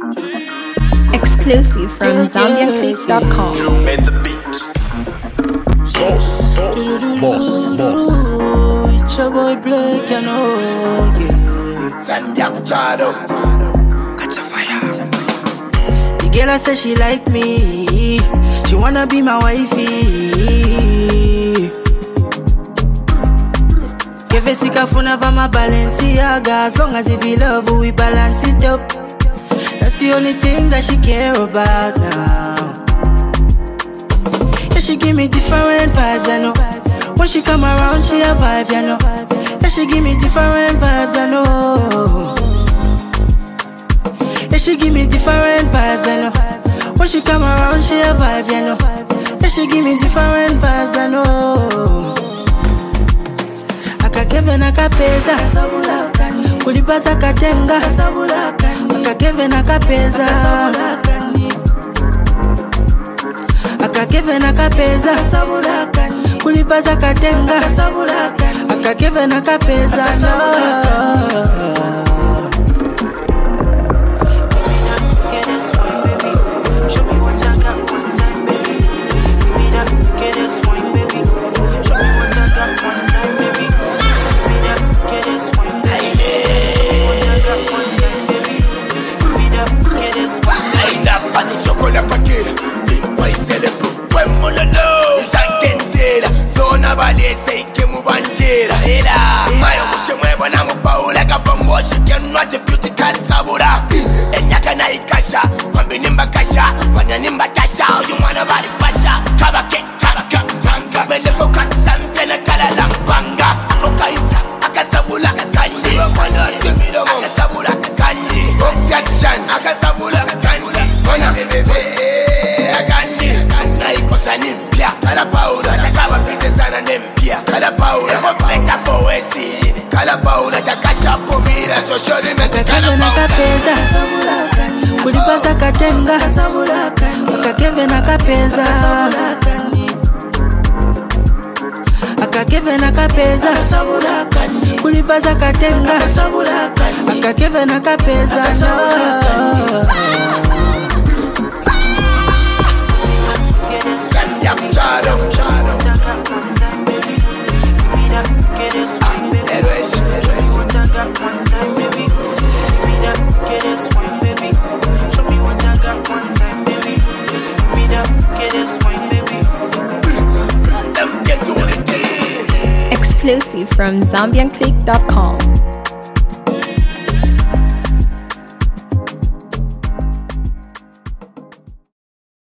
Exclusive from ZambianClick.com. You made the beat. Sauce, boss. It's your boy Blake, you know, yeah. Zambia Chado. Catch a fire. The girl I say she like me. She wanna be my wifey. Give a sikafuna for my Balenciaga. As long as if we love, we balance it up. That's the only thing that she care about now. Yeah, she give me different vibes, I know. When she come around, she a vibe, you know. Yeah, she give me different vibes, I know. Yeah, she give me different vibes, I know. When she come around, she a vibe, you know. Yeah, she give me different vibes, I know. Akakeve na kapeza, kulipasa katenga. Akakeve na kapeza, akakeve na kapeza, kulipasa katenga. Akakeve na kapeza, kulipasa katenga. Akakeve na kapeza, akakeve na kapeza, kulipasa katenga. Akakeve na kapeza, Exclusive from ZambianClick.com.